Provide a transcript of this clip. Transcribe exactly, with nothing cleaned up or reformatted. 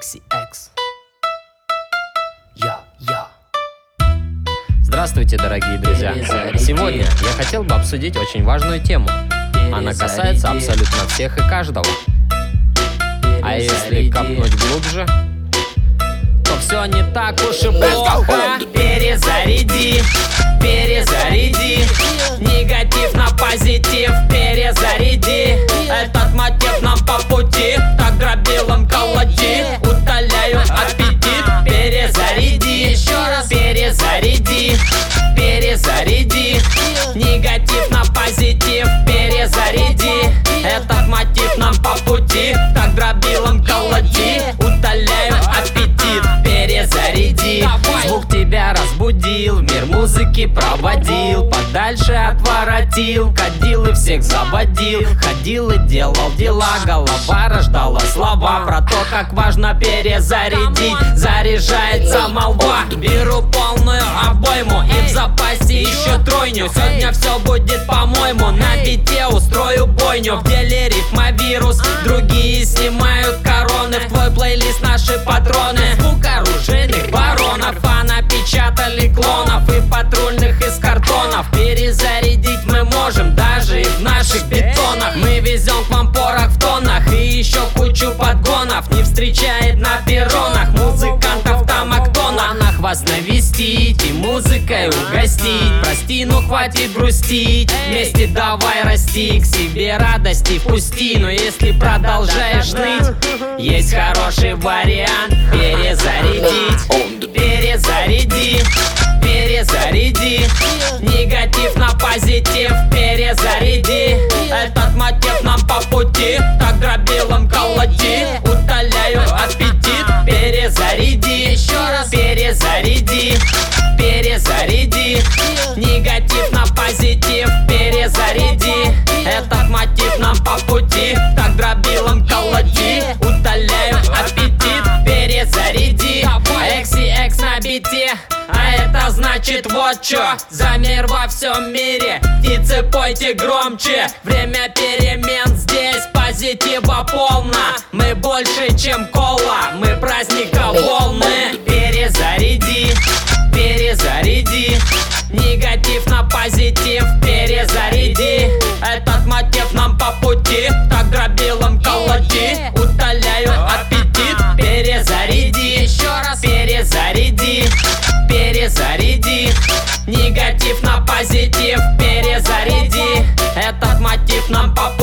Экси Экс. Йо, йо. Здравствуйте, дорогие друзья! Сегодня я хотел бы обсудить очень важную тему. Она касается абсолютно всех и каждого. А если копнуть глубже, то все не так уж и плохо. Перезаряди, перезаряди негатив на позитив, перезаряди. Этот мотив нам по пути, так дробилом колоти, утоляют аппетит. Перезаряди, еще раз перезаряди, перезаряди негатив на позитив, перезаряди. Этот мотив нам по пути, так дробилом колоти, утоляют аппетит. Перезаряди, звук тебя разбудил, в мир музыки проводил, подальше отворотил, кадил и всех заводил, ходил и делал дела, голова рождала слова про то, как важно перезарядить. Заряжается молва, беру полную обойму и в запасе еще тройню. Сегодня все будет по-моему, на бите устрою бойню. В деле рифмовирус, другие снимают короны, в твой плейлист наши патроны. Звук оружейных баронов, а напечатали клонов и патрульных из картонов. Перезарядить мы можем даже и в наших бетонах. Мы везем к вам порох в тоннах и еще кучу подгонов. Не встречает на перронах музыкантов там, а кто на нах вас навестить и музыкой угостить. Прости, ну хватит грустить, вместе давай расти, к себе радости впусти. Но если продолжаешь ныть, есть хороший вариант перезарядить. Перезаряди, перезаряди негатив на позитив, перезаряди. Этот мотив нам по пути, так дробилом колоти, утоляют аппетит. Перезаряди, еще раз перезаряди, перезаряди негатив на позитив, перезаряди. Этот мотив нам по пути, так дробилом колоти, утоляют аппетит. Перезаряди, Экси Экс на бите, а это значит вот чё. За мир во всем мире, птицы пойте громче. Время перемен здесь, позитива полно. Мы больше чем кола, мы праздника волны. Перезаряди, перезаряди негатив на позитив, перезаряди. Этот мотив нам по пути, так дробилом колоти, утоляют аппетит. Перезаряди, еще раз перезаряди, перезаряди негатив на позитив, перезаряди. Этот мотив нам по пути,